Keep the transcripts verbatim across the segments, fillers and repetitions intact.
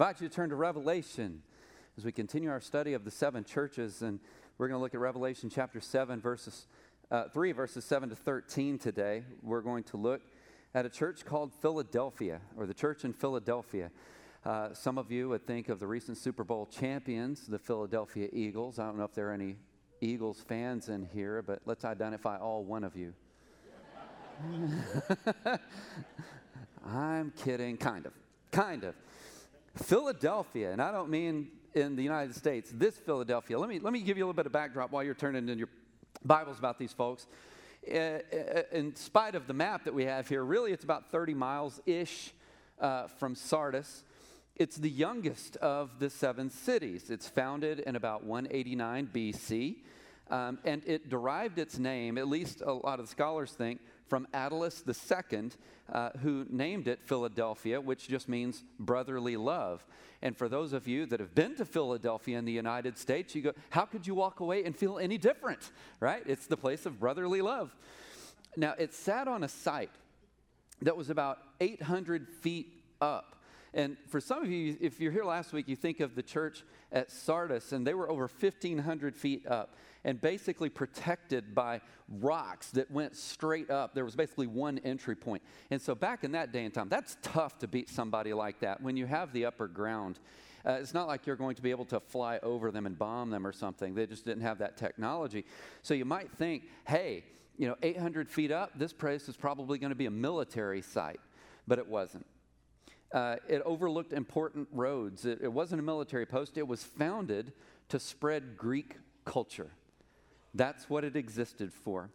invite you to turn to Revelation as we continue our study of the seven churches, and we're going to look at Revelation chapter seven, verses uh, three, verses seven to thirteen today. We're going to look at a church called Philadelphia, or the church in Philadelphia. Uh, some of you would think of the recent Super Bowl champions, the Philadelphia Eagles. I don't know if there are any Eagles fans in here, but let's identify all one of you. I'm kidding, kind of, kind of. Philadelphia, and I don't mean in the United States, this Philadelphia. Let me let me give you a little bit of backdrop while you're turning in your Bibles about these folks. Uh, in spite of the map that we have here, really it's about thirty miles-ish uh, from Sardis. It's the youngest of the seven cities. It's founded in about one eighty-nine B C, um, and it derived its name, at least a lot of the scholars think, from Attalus the Second, uh, who named it Philadelphia, which just means brotherly love. And for those of you that have been to Philadelphia in the United States, you go, how could you walk away and feel any different, right? It's the place of brotherly love. Now, it sat on a site that was about eight hundred feet up. And for some of you, if you're here last week, you think of the church at Sardis, and they were over fifteen hundred feet up and basically protected by rocks that went straight up. There was basically one entry point. And so back in that day and time, that's tough to beat somebody like that when you have the upper ground. Uh, it's not like you're going to be able to fly over them and bomb them or something. They just didn't have that technology. So you might think, hey, you know, eight hundred feet up, this place is probably going to be a military site. But it wasn't. Uh, it overlooked important roads. It, it wasn't a military post. It was founded to spread Greek culture. That's what it existed for.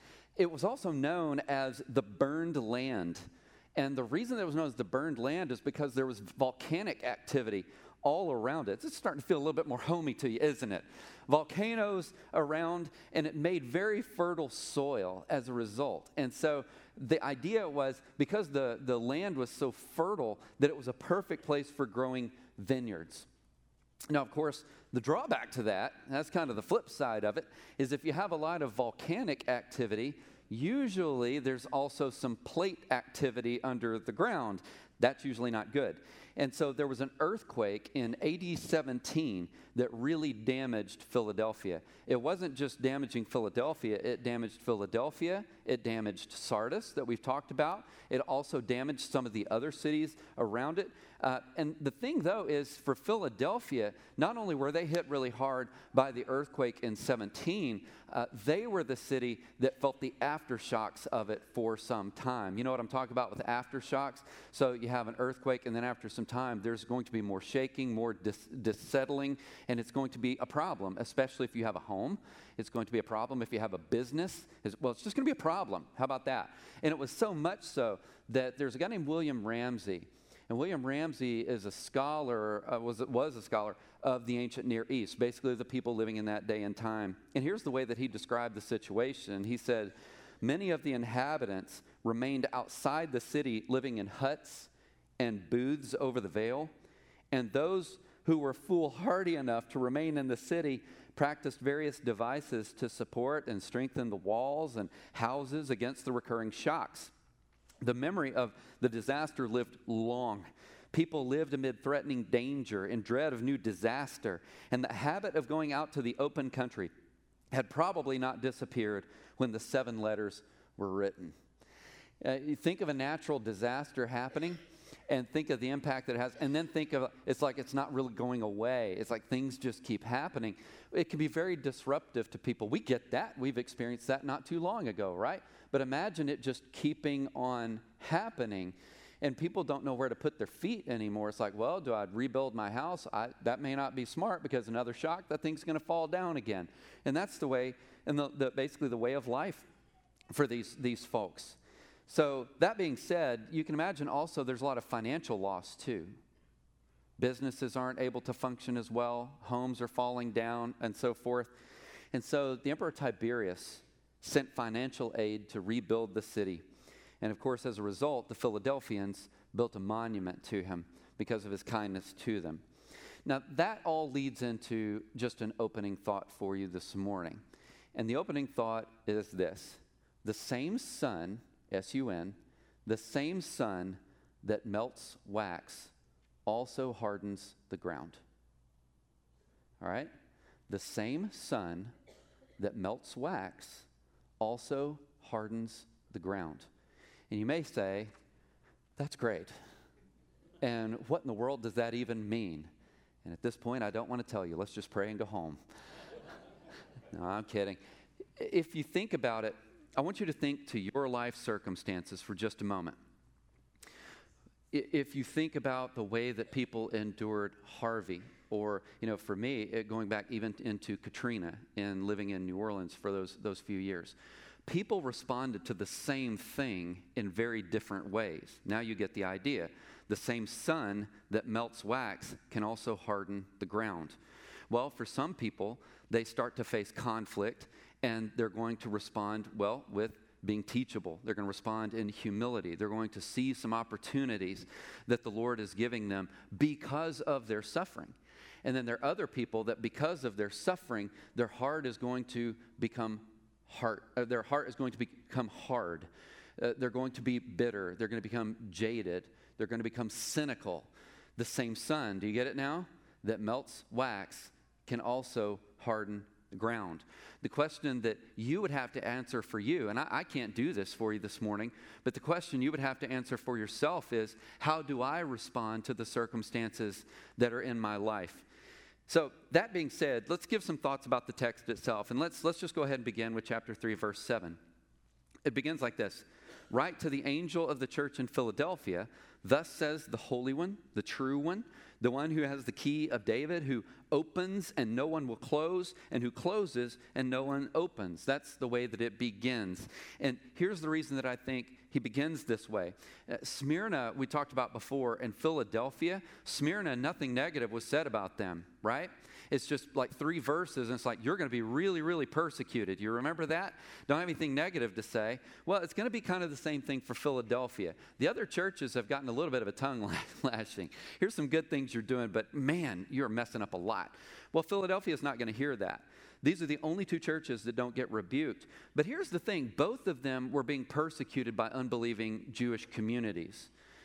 It was also known as the burned land. And the reason that it was known as the burned land is because there was volcanic activity all around it. It's starting to feel a little bit more homey to you, isn't it? Volcanoes around, and it made very fertile soil as a result. And so the idea was, because the, the land was so fertile, that it was a perfect place for growing vineyards. Now, of course, the drawback to that, and that's kind of the flip side of it, is if you have a lot of volcanic activity, usually there's also some plate activity under the ground. That's usually not good. And so there was an earthquake in A D seventeen that really damaged Philadelphia. It wasn't just damaging Philadelphia, it damaged Philadelphia, it damaged Sardis that we've talked about. It also damaged some of the other cities around it. Uh, and the thing, though, is for Philadelphia, not only were they hit really hard by the earthquake in seventeen, uh, they were the city that felt the aftershocks of it for some time. You know what I'm talking about with aftershocks? So you have an earthquake, and then after some time, there's going to be more shaking, more dis- dissettling, and it's going to be a problem, especially if you have a home. It's going to be a problem if you have a business. It's, well, it's just going to be a problem. How about that? And it was so much so that there's a guy named William Ramsey. And William Ramsey is a scholar, uh, was, was a scholar of the ancient Near East, basically the people living in that day and time. And here's the way that he described the situation. He said, many of the inhabitants remained outside the city, living in huts and booths over the vale. And those who were foolhardy enough to remain in the city practiced various devices to support and strengthen the walls and houses against the recurring shocks. The memory of the disaster lived long. People lived amid threatening danger in dread of new disaster, and the habit of going out to the open country had probably not disappeared when the seven letters were written. Uh, you think of a natural disaster happening, and think of the impact that it has, and then think of it's like it's not really going away. It's like things just keep happening. It can be very disruptive to people. We get that. We've experienced that not too long ago, right? But imagine it just keeping on happening, and people don't know where to put their feet anymore. It's like, well, do I rebuild my house? I, that may not be smart, because another shock, that thing's going to fall down again. And that's the way, and the, the, basically the way of life for these, these folks. So that being said, you can imagine also there's a lot of financial loss too. Businesses aren't able to function as well. Homes are falling down and so forth. And so the Emperor Tiberius sent financial aid to rebuild the city. And of course, as a result, the Philadelphians built a monument to him because of his kindness to them. Now, that all leads into just an opening thought for you this morning. And the opening thought is this: the same sun, S U N, the same sun that melts wax also hardens the ground. All right? The same sun that melts wax also hardens the ground. And you may say, that's great. And what in the world does that even mean? And at this point, I don't want to tell you. Let's just pray and go home. No, I'm kidding. If you think about it, I want you to think to your life circumstances for just a moment. If you think about the way that people endured Harvey, or, you know, for me, it, going back even into Katrina and living in New Orleans for those, those few years, people responded to the same thing in very different ways. Now you get the idea. The same sun that melts wax can also harden the ground. Well, for some people, they start to face conflict, and they're going to respond, well, with being teachable. They're going to respond in humility. They're going to see some opportunities that the Lord is giving them because of their suffering. And then there are other people that because of their suffering, their heart is going to become hard. Uh, their heart is going to become hard. Uh, they're going to be bitter. They're going to become jaded. They're going to become cynical. The same sun, do you get it now? That melts wax can also harden the ground. The question that you would have to answer for you, and I, I can't do this for you this morning, but the question you would have to answer for yourself is, how do I respond to the circumstances that are in my life? So that being said, let's give some thoughts about the text itself, and let's let's just go ahead and begin with chapter three, verse seven. It begins like this. Write to the angel of the church in Philadelphia, thus says the Holy One, the true one, the one who has the key of David, who opens and no one will close, and who closes and no one opens. That's the way that it begins. And here's the reason that I think he begins this way. Uh, Smyrna, we talked about before, and Philadelphia, Smyrna, nothing negative was said about them, right? It's just like three verses, and it's like, you're going to be really, really persecuted. You remember that? Don't have anything negative to say. Well, it's going to be kind of the same thing for Philadelphia. The other churches have gotten a little bit of a tongue lashing. Here's some good things you're doing, but man, you're messing up a lot. Well, Philadelphia is not going to hear that. These are the only two churches that don't get rebuked. But here's the thing. Both of them were being persecuted by unbelieving Jewish communities.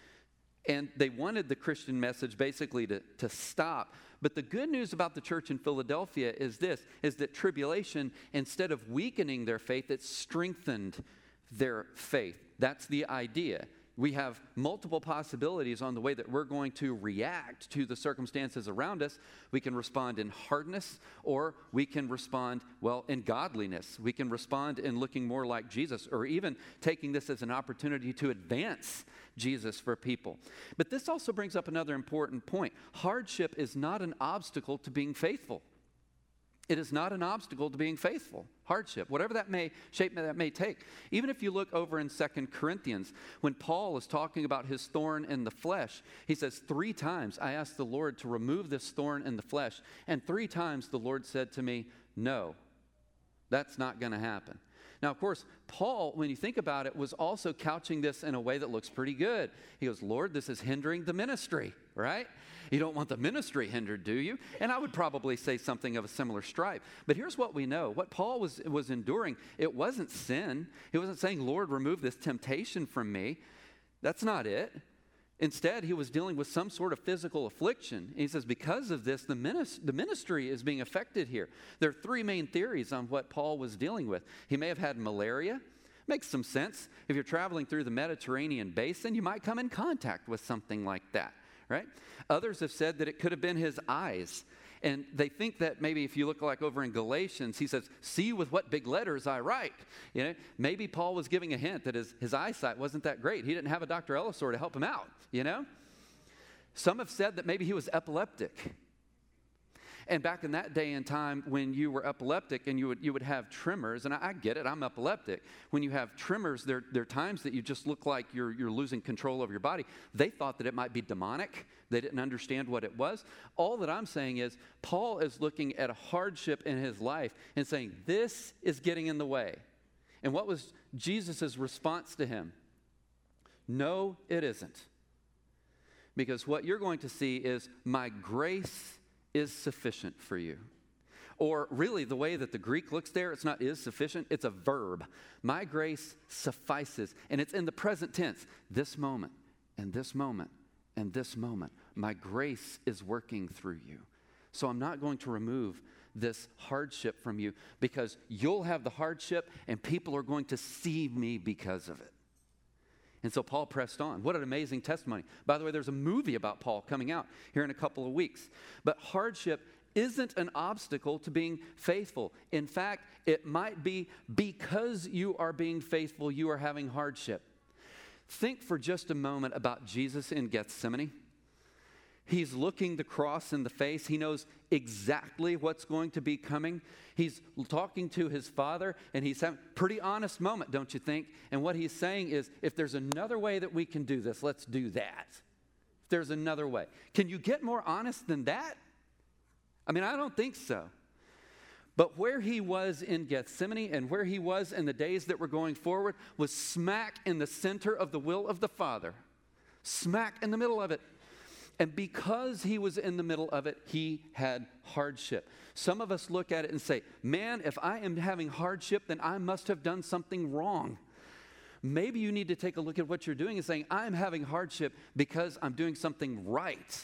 And they wanted the Christian message basically to, to stop. But the good news about the church in Philadelphia is this, is that tribulation, instead of weakening their faith, it strengthened their faith. That's the idea. We have multiple possibilities on the way that we're going to react to the circumstances around us. We can respond in hardness, or we can respond, well, in godliness. We can respond in looking more like Jesus, or even taking this as an opportunity to advance Jesus for people. But this also brings up another important point. Hardship is not an obstacle to being faithful. It is not an obstacle to being faithful. Hardship, whatever that may shape that may take. Even if you look over in Second Corinthians, when Paul is talking about his thorn in the flesh, he says, three times I asked the Lord to remove this thorn in the flesh, and three times the Lord said to me, no, that's not going to happen. Now, of course, Paul, when you think about it, was also couching this in a way that looks pretty good. He goes, Lord, this is hindering the ministry, right? You don't want the ministry hindered, do you? And I would probably say something of a similar stripe. But here's what we know. What Paul was, was enduring, it wasn't sin. He wasn't saying, Lord, remove this temptation from me. That's not it. Instead, he was dealing with some sort of physical affliction. And he says, because of this, the, minis- the ministry is being affected here. There are three main theories on what Paul was dealing with. He may have had malaria. Makes some sense. If you're traveling through the Mediterranean basin, you might come in contact with something like that, right? Others have said that it could have been his eyes. And they think that maybe if you look like over in Galatians, he says, see with what big letters I write. You know, maybe Paul was giving a hint that his, his eyesight wasn't that great. He didn't have a Doctor Ellisor to help him out, you know. Some have said that maybe he was epileptic. And back in that day and time when you were epileptic and you would you would have tremors, and I, I get it, I'm epileptic. When you have tremors, there, there are times that you just look like you're, you're losing control of your body. They thought that it might be demonic. They didn't understand what it was. All that I'm saying is Paul is looking at a hardship in his life and saying, this is getting in the way. And what was Jesus' response to him? No, it isn't. Because what you're going to see is my grace is sufficient for you. Or really the way that the Greek looks there, it's not is sufficient, it's a verb. My grace suffices. And it's in the present tense. This moment, and this moment, and this moment. My grace is working through you. So I'm not going to remove this hardship from you because you'll have the hardship and people are going to see me because of it. And so Paul pressed on. What an amazing testimony. By the way, there's a movie about Paul coming out here in a couple of weeks. But hardship isn't an obstacle to being faithful. In fact, it might be because you are being faithful, you are having hardship. Think for just a moment about Jesus in Gethsemane. He's looking the cross in the face. He knows exactly what's going to be coming. He's talking to his Father, and he's having a pretty honest moment, don't you think? And what he's saying is, if there's another way that we can do this, let's do that. If there's another way. Can you get more honest than that? I mean, I don't think so. But where he was in Gethsemane and where he was in the days that were going forward was smack in the center of the will of the Father. Smack in the middle of it. And because he was in the middle of it, he had hardship. Some of us look at it and say, man, if I am having hardship, then I must have done something wrong. Maybe you need to take a look at what you're doing and saying, I'm having hardship because I'm doing something right.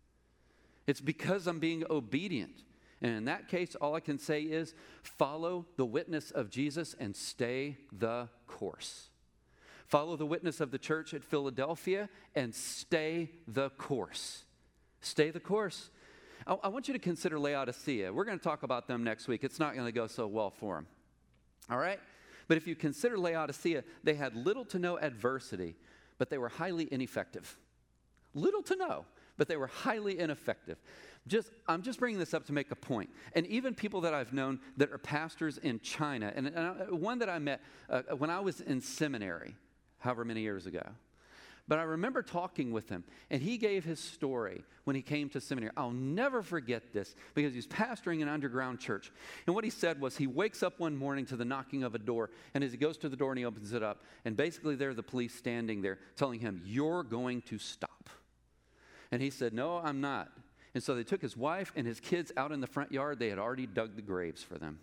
It's because I'm being obedient. And in that case, all I can say is follow the witness of Jesus and stay the course. Follow the witness of the church at Philadelphia and stay the course. Stay the course. I, I want you to consider Laodicea. We're going to talk about them next week. It's not going to go so well for them. All right? But if you consider Laodicea, they had little to no adversity, but they were highly ineffective. Little to no, but they were highly ineffective. Just, I'm just bringing this up to make a point. And even people that I've known that are pastors in China, and, and I, one that I met uh, when I was in seminary, however many years ago. But I remember talking with him, and he gave his story when he came to seminary. I'll never forget this because he was pastoring an underground church. And what he said was he wakes up one morning to the knocking of a door, and as he goes to the door and he opens it up, and basically there are the police standing there telling him, you're going to stop. And he said, no, I'm not. And so they took his wife and his kids out in the front yard. They had already dug the graves for them.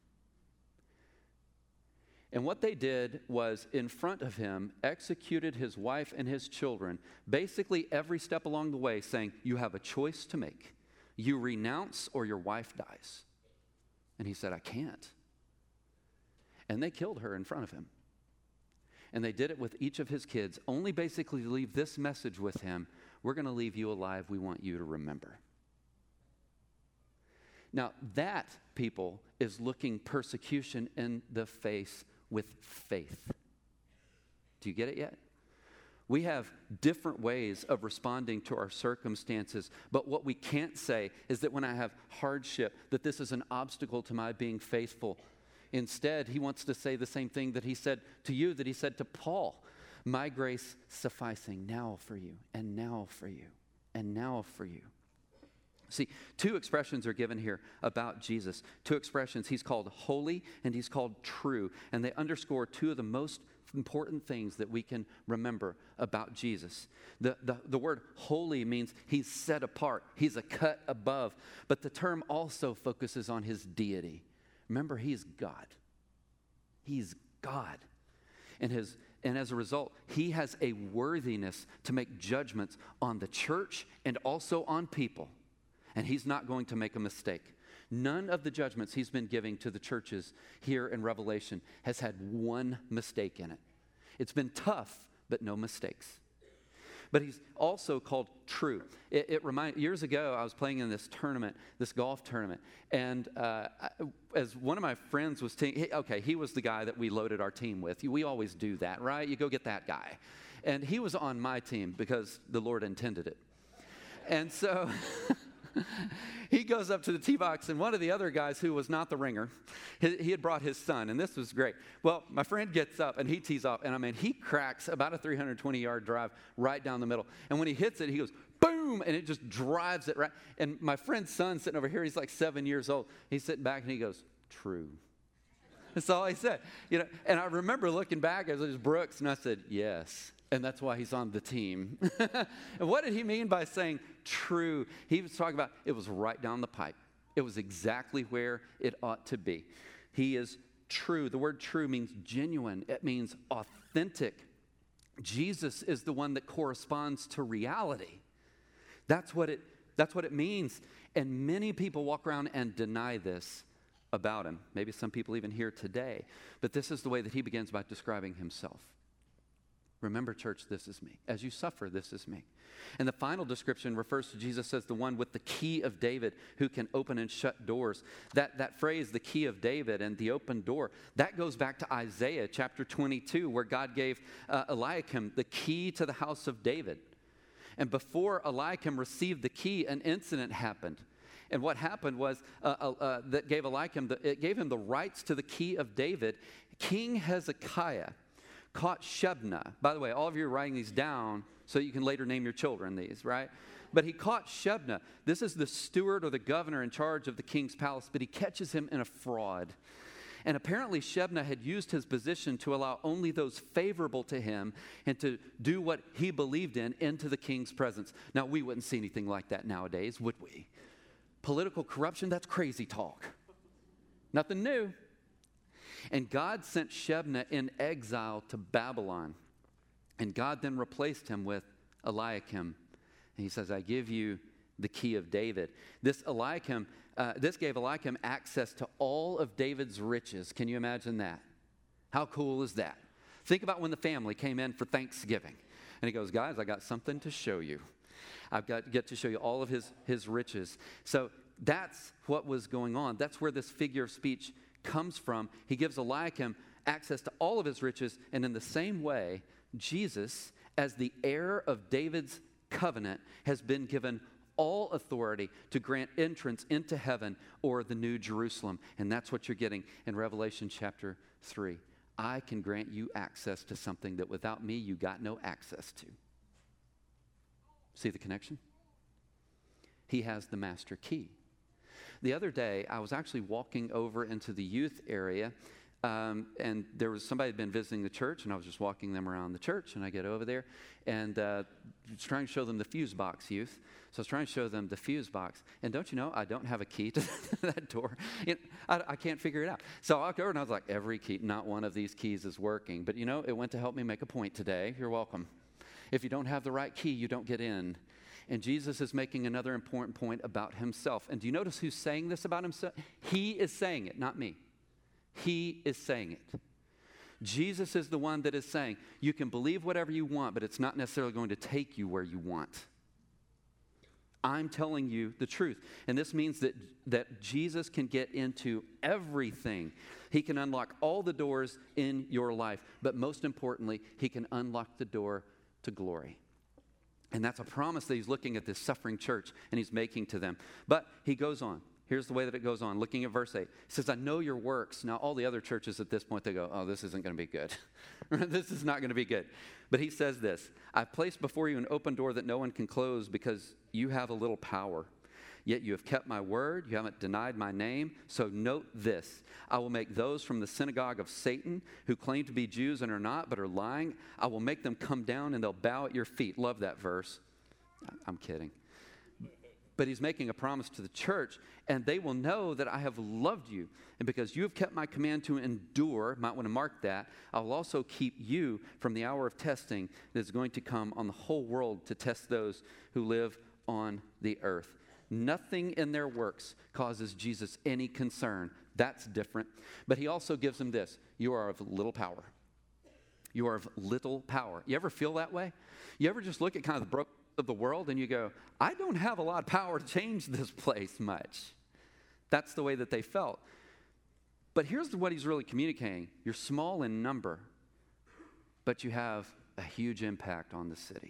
And what they did was, in front of him, executed his wife and his children, basically every step along the way, saying, you have a choice to make. You renounce or your wife dies. And he said, I can't. And they killed her in front of him. And they did it with each of his kids, only basically to leave this message with him, we're going to leave you alive, we want you to remember. Now, that, people, is looking persecution in the face with faith. Do you get it yet? We have different ways of responding to our circumstances, but what we can't say is that when I have hardship, that this is an obstacle to my being faithful. Instead, he wants to say the same thing that he said to you, that he said to Paul, my grace sufficing now for you, and now for you, and now for you. See, two expressions are given here about Jesus. Two expressions. He's called holy and he's called true. And they underscore two of the most important things that we can remember about Jesus. The, the, the word holy means he's set apart. He's a cut above. But the term also focuses on his deity. Remember, he's God. He's God. And his And as a result, he has a worthiness to make judgments on the church and also on people. And he's not going to make a mistake. None of the judgments he's been giving to the churches here in Revelation has had one mistake in it. It's been tough, but no mistakes. But he's also called true. It, it remind, years ago, I was playing in this tournament, this golf tournament, and uh, I, as one of my friends was, te- he, okay, he was the guy that we loaded our team with. We always do that, right? You go get that guy. And he was on my team because the Lord intended it. And so... he goes up to the tee box, and one of the other guys who was not the ringer, he, he had brought his son, and this was great. Well, my friend gets up, and he tees off, and I mean, he cracks about a three hundred twenty-yard drive right down the middle. And when he hits it, he goes, boom, and it just drives it right. And my friend's son sitting over here, he's like seven years old. He's sitting back, and he goes, true. That's all he said. You know, and I remember looking back as it was Brooks, and I said, yes. And that's why he's on the team. And what did he mean by saying true? He was talking about it was right down the pipe. It was exactly where it ought to be. He is true. The word true means genuine. It means authentic. Jesus is the one that corresponds to reality. That's what it, that's what it means. And many people walk around and deny this about him. Maybe some people even here today. But this is the way that he begins by describing himself. Remember, church, this is me. As you suffer, this is me. And the final description refers to Jesus as the one with the key of David who can open and shut doors. That, that phrase, the key of David and the open door, that goes back to Isaiah chapter twenty-two, where God gave uh, Eliakim the key to the house of David. And before Eliakim received the key, an incident happened. And what happened was uh, uh, uh, that gave Eliakim, the, it gave him the rights to the key of David. King Hezekiah caught Shebna. By the way, all of you are writing these down so you can later name your children these, right? But he caught Shebna. This is the steward or the governor in charge of the king's palace, but he catches him in a fraud. And apparently Shebna had used his position to allow only those favorable to him and to do what he believed in into the king's presence. Now, we wouldn't see anything like that nowadays, would we? Political corruption, that's crazy talk. Nothing new. And God sent Shebna in exile to Babylon. And God then replaced him with Eliakim. And he says, I give you the key of David. This Eliakim, uh, this gave Eliakim access to all of David's riches. Can you imagine that? How cool is that? Think about when the family came in for Thanksgiving. And he goes, guys, I got something to show you. I've got to get to show you all of his, his riches. So that's what was going on. That's where this figure of speech comes from. He gives Eliakim access to all of his riches, and in the same way, Jesus, as the heir of David's covenant, has been given all authority to grant entrance into heaven or the New Jerusalem. And that's what you're getting in Revelation chapter three. I can grant you access to something that without me you got no access to. See the connection? He has the master key. The other day, I was actually walking over into the youth area, um, and there was somebody had been visiting the church, and I was just walking them around the church, and I get over there, and uh, was trying to show them the fuse box youth. So I was trying to show them the fuse box, and don't you know, I don't have a key to that door. You know, I, I can't figure it out. So I walked over, and I was like, every key, not one of these keys is working. But you know, it went to help me make a point today. You're welcome. If you don't have the right key, you don't get in. And Jesus is making another important point about himself. And do you notice who's saying this about himself? He is saying it, not me. He is saying it. Jesus is the one that is saying, you can believe whatever you want, but it's not necessarily going to take you where you want. I'm telling you the truth. And this means that, that Jesus can get into everything. He can unlock all the doors in your life. But most importantly, he can unlock the door to glory. And that's a promise that he's looking at this suffering church and he's making to them. But he goes on. Here's the way that it goes on. Looking at verse eight. He says, I know your works. Now, all the other churches at this point, they go, oh, this isn't going to be good. This is not going to be good. But he says this, I've placed before you an open door that no one can close because you have a little power. Yet you have kept my word. You haven't denied my name. So note this. I will make those from the synagogue of Satan who claim to be Jews and are not, but are lying. I will make them come down and they'll bow at your feet. Love that verse. I'm kidding. But he's making a promise to the church, and they will know that I have loved you. And because you have kept my command to endure, might want to mark that, I will also keep you from the hour of testing that is going to come on the whole world to test those who live on the earth. Nothing in their works causes Jesus any concern. That's different. But he also gives them this. You are of little power. You are of little power. You ever feel that way? You ever just look at kind of the broken of the world and you go, I don't have a lot of power to change this place much. That's the way that they felt. But here's what he's really communicating. You're small in number, but you have a huge impact on the city.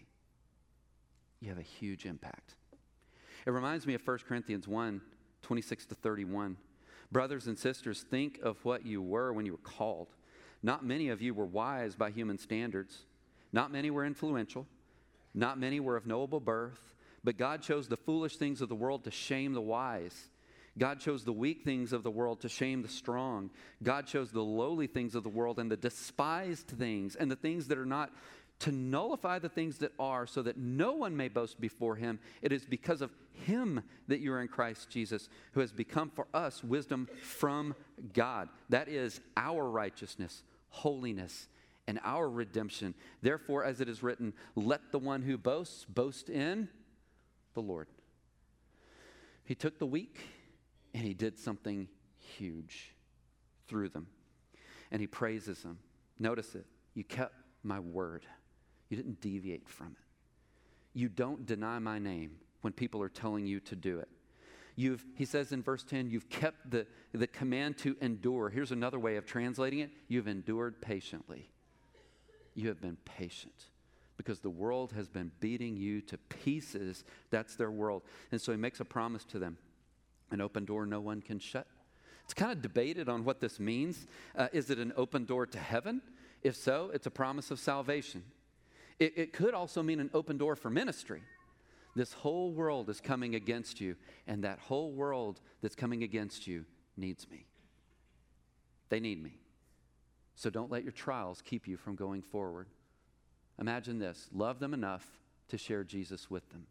You have a huge impact. It reminds me of First Corinthians one, twenty-six to thirty-one. Brothers and sisters, think of what you were when you were called. Not many of you were wise by human standards. Not many were influential. Not many were of noble birth, but God chose the foolish things of the world to shame the wise. God chose the weak things of the world to shame the strong. God chose the lowly things of the world and the despised things and the things that are not to nullify the things that are, so that no one may boast before him. It is because of him that you are in Christ Jesus, who has become for us wisdom from God. That is our righteousness, holiness, and our redemption. Therefore, as it is written, let the one who boasts boast in the Lord. He took the weak and he did something huge through them. And he praises them. Notice it. You kept my word. You didn't deviate from it. You don't deny my name when people are telling you to do it. You've, he says in verse ten, you've kept the, the command to endure. Here's another way of translating it. You've endured patiently. You have been patient because the world has been beating you to pieces. That's their world. And so he makes a promise to them. An open door no one can shut. It's kind of debated on what this means. Uh, is it an open door to heaven? If so, it's a promise of salvation. It, it could also mean an open door for ministry. This whole world is coming against you, and that whole world that's coming against you needs me. They need me. So don't let your trials keep you from going forward. Imagine this. Love them enough to share Jesus with them.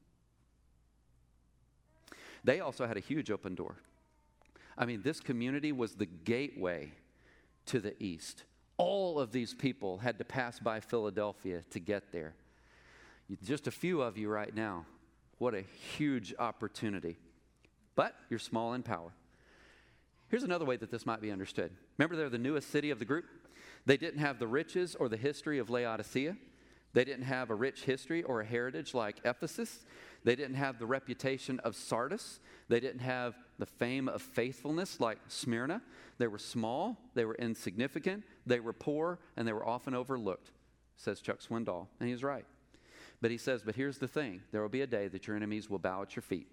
They also had a huge open door. I mean, this community was the gateway to the east. All of these people had to pass by Philadelphia to get there. Just a few of you right now. What a huge opportunity. But you're small in power. Here's another way that this might be understood. Remember, they're the newest city of the group. They didn't have the riches or the history of Laodicea. They didn't have a rich history or a heritage like Ephesus. They didn't have the reputation of Sardis. They didn't have the fame of faithfulness like Smyrna. They were small, they were insignificant, they were poor, and they were often overlooked, says Chuck Swindoll. And he's right. But he says, but here's the thing. There will be a day that your enemies will bow at your feet.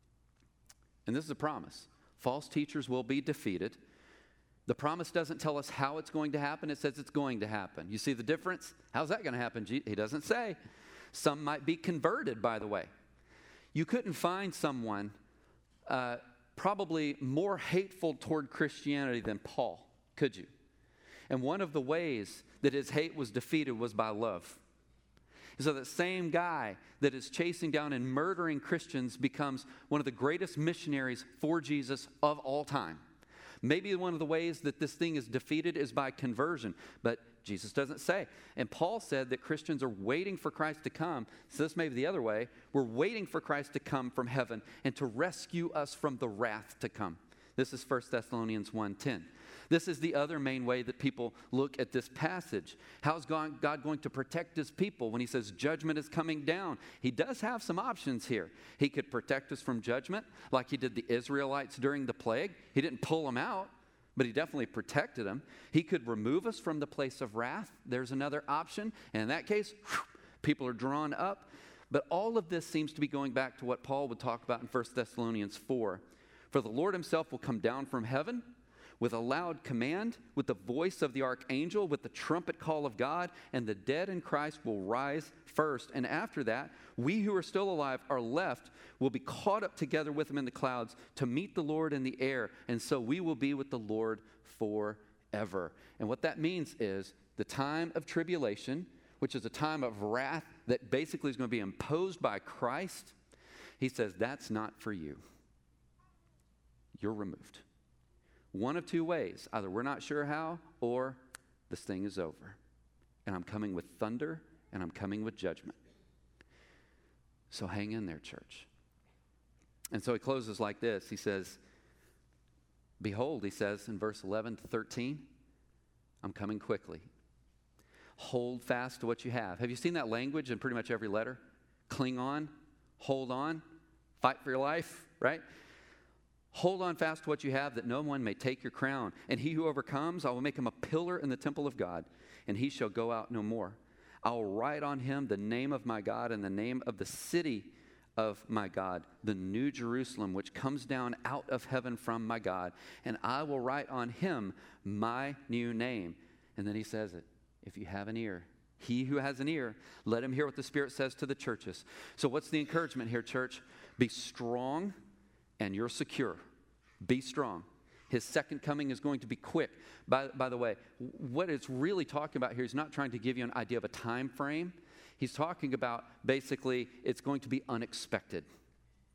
And this is a promise. False teachers will be defeated. The promise doesn't tell us how it's going to happen. It says it's going to happen. You see the difference? How's that going to happen? He doesn't say. Some might be converted, by the way. You couldn't find someone uh, probably more hateful toward Christianity than Paul, could you? And one of the ways that his hate was defeated was by love. So that same guy that is chasing down and murdering Christians becomes one of the greatest missionaries for Jesus of all time. Maybe one of the ways that this thing is defeated is by conversion, but Jesus doesn't say. And Paul said that Christians are waiting for Christ to come. So this may be the other way. We're waiting for Christ to come from heaven and to rescue us from the wrath to come. This is First Thessalonians one ten. This is the other main way that people look at this passage. How is God, God going to protect his people when he says judgment is coming down? He does have some options here. He could protect us from judgment like he did the Israelites during the plague. He didn't pull them out, but he definitely protected them. He could remove us from the place of wrath. There's another option. And in that case, whew, people are drawn up. But all of this seems to be going back to what Paul would talk about in First Thessalonians four. For the Lord himself will come down from heaven with a loud command, with the voice of the archangel, with the trumpet call of God, and the dead in Christ will rise first. And after that, we who are still alive are left, will be caught up together with him in the clouds to meet the Lord in the air. And so we will be with the Lord forever. And what that means is the time of tribulation, which is a time of wrath that basically is going to be imposed by Christ. He says, that's not for you. You're removed. One of two ways. Either we're not sure how, or this thing is over. And I'm coming with thunder, and I'm coming with judgment. So hang in there, church. And so he closes like this. He says, behold, he says in verse eleven to thirteen, I'm coming quickly. Hold fast to what you have. Have you seen that language in pretty much every letter? Cling on, hold on, fight for your life, right? Hold on fast to what you have, that no one may take your crown. And he who overcomes, I will make him a pillar in the temple of God, and he shall go out no more. I will write on him the name of my God and the name of the city of my God, the new Jerusalem, which comes down out of heaven from my God. And I will write on him my new name. And then he says it, if you have an ear, he who has an ear, let him hear what the Spirit says to the churches. So what's the encouragement here, church? Be strong and you're secure. Be strong. His second coming is going to be quick. By, by the way, what it's really talking about here is not trying to give you an idea of a time frame. He's talking about basically it's going to be unexpected.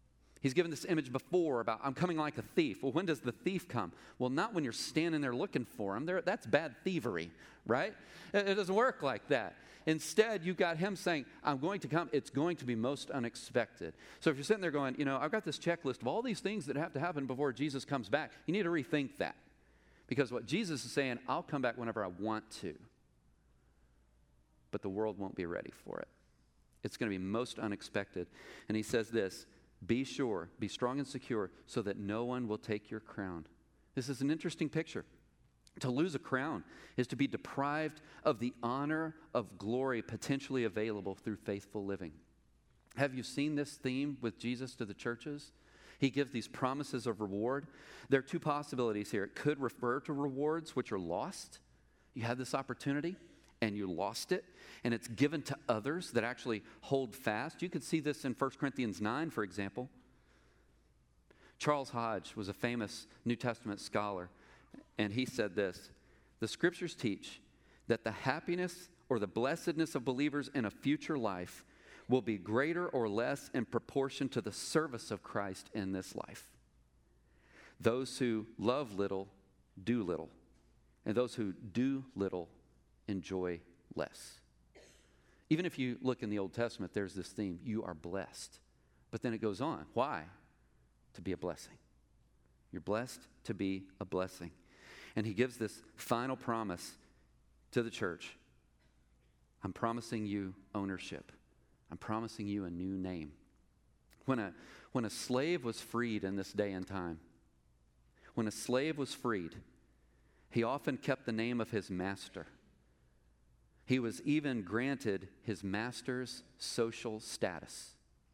He's given this image before about, I'm coming like a thief. Well, when does the thief come? Well, not when you're standing there looking for him. There, that's bad thievery, right? It, it doesn't work like that. Instead, you've got him saying, I'm going to come. It's going to be most unexpected. So if you're sitting there going, you know, I've got this checklist of all these things that have to happen before Jesus comes back, you need to rethink that. Because what Jesus is saying, I'll come back whenever I want to. But the world won't be ready for it. It's going to be most unexpected. And he says this, be sure, be strong and secure, so that no one will take your crown. This is an interesting picture. To lose a crown is to be deprived of the honor of glory potentially available through faithful living. Have you seen this theme with Jesus to the churches? He gives these promises of reward. There are two possibilities here. It could refer to rewards which are lost. You had this opportunity and you lost it, and it's given to others that actually hold fast. You could see this in First Corinthians nine, for example. Charles Hodge was a famous New Testament scholar, and he said this, the scriptures teach that the happiness or the blessedness of believers in a future life will be greater or less in proportion to the service of Christ in this life. Those who love little do little, and those who do little enjoy less. Even if you look in the Old Testament, there's this theme, you are blessed. But then it goes on. Why? To be a blessing. You're blessed to be a blessing. And he gives this final promise to the church. I'm promising you ownership. I'm promising you a new name. When a, when a slave was freed in this day and time, when a slave was freed, he often kept the name of his master. He was even granted his master's social status.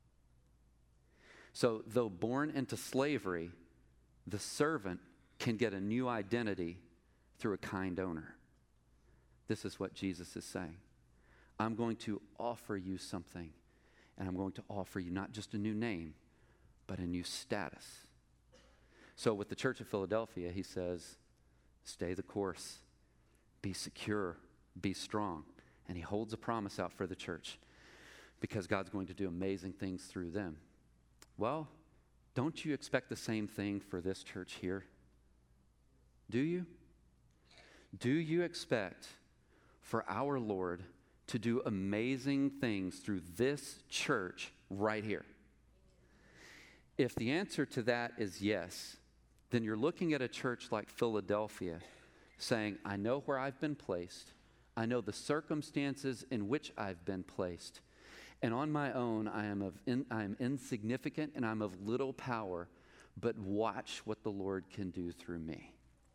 So, though born into slavery, the servant can get a new identity through a kind owner. This is what Jesus is saying. I'm going to offer you something, and I'm going to offer you not just a new name, but a new status. So with the Church of Philadelphia, he says, stay the course, be secure, be strong. And he holds a promise out for the church because God's going to do amazing things through them. Well, don't you expect the same thing for this church here? Do you? Do you expect for our Lord to do amazing things through this church right here? If the answer to that is yes, then you're looking at a church like Philadelphia saying, I know where I've been placed. I know the circumstances in which I've been placed. And on my own, I am, of in, I am insignificant and I'm of little power, but watch what the Lord can do through me.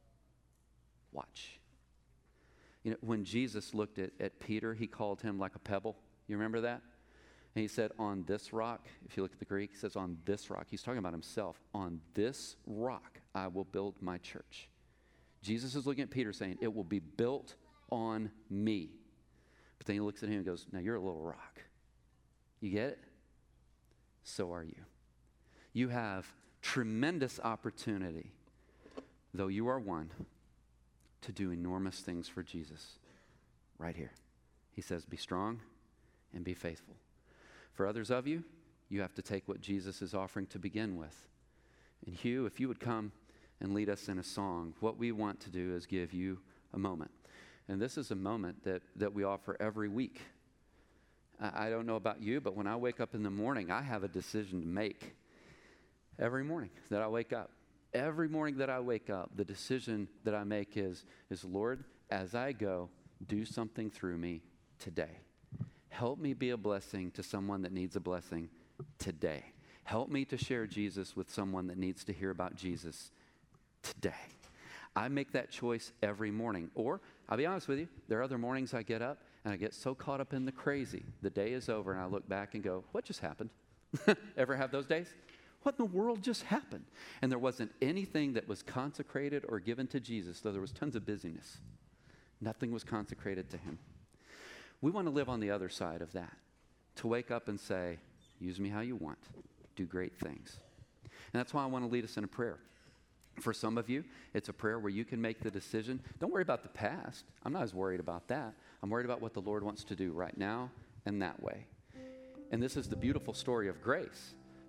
Watch. You know, when Jesus looked at, at Peter, he called him like a pebble. You remember that? And he said, on this rock, if you look at the Greek, he says, on this rock. He's talking about himself. On this rock, I will build my church. Jesus is looking at Peter saying, it will be built on me. But then he looks at him and goes, now you're a little rock. You get it? So are you. You have tremendous opportunity, though you are one, to do enormous things for Jesus right here. He says, be strong and be faithful. For others of you, you have to take what Jesus is offering to begin with. And Hugh, if you would come and lead us in a song, what we want to do is give you a moment. And this is a moment that, that we offer every week. I, I don't know about you, but when I wake up in the morning, I have a decision to make. Every morning that I wake up. Every morning that I wake up, the decision that I make is, is Lord, as I go, do something through me today. Help me be a blessing to someone that needs a blessing today. Help me to share Jesus with someone that needs to hear about Jesus today. I make that choice every morning. Or, I'll be honest with you, there are other mornings I get up and I get so caught up in the crazy. The day is over and I look back and go, what just happened? Ever have those days? What in the world just happened? And there wasn't anything that was consecrated or given to Jesus, though there was tons of busyness. Nothing was consecrated to him. We want to live on the other side of that, to wake up and say, use me how you want, do great things. And that's why I want to lead us in a prayer. For some of you, it's a prayer where you can make the decision. Don't worry about the past. I'm not as worried about that. I'm worried about what the Lord wants to do right now and that way. And this is the beautiful story of grace.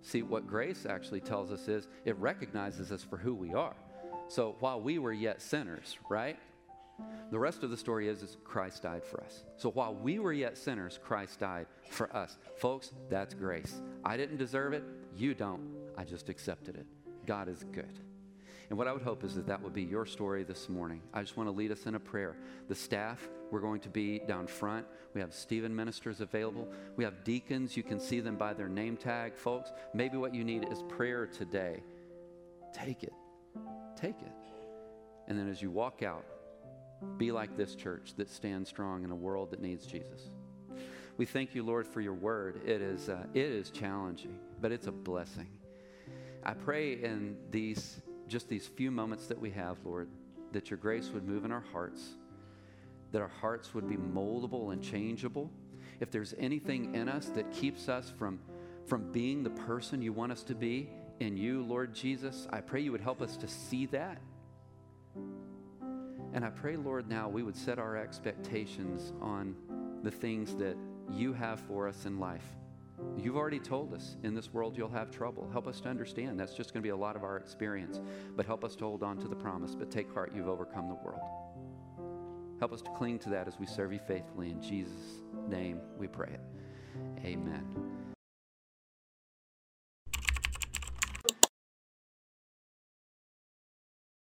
See, what grace actually tells us is it recognizes us for who we are. So while we were yet sinners, right? The rest of the story is, is Christ died for us. So while we were yet sinners, Christ died for us. Folks, that's grace. I didn't deserve it. You don't. I just accepted it. God is good. And what I would hope is that that would be your story this morning. I just want to lead us in a prayer. The staff, we're going to be down front. We have Stephen ministers available. We have deacons. You can see them by their name tag. Folks, maybe what you need is prayer today. Take it. Take it. And then as you walk out, be like this church that stands strong in a world that needs Jesus. We thank you, Lord, for your word. It is, uh, it is challenging, but it's a blessing. I pray in these, just these few moments that we have, Lord, that your grace would move in our hearts, that our hearts would be moldable and changeable. If there's anything in us that keeps us from, from being the person you want us to be in you, Lord Jesus, I pray you would help us to see that. And I pray, Lord, now we would set our expectations on the things that you have for us in life. You've already told us in this world you'll have trouble. Help us to understand that's just going to be a lot of our experience. But help us to hold on to the promise. But take heart, you've overcome the world. Help us to cling to that as we serve you faithfully. In Jesus' name we pray it. Amen.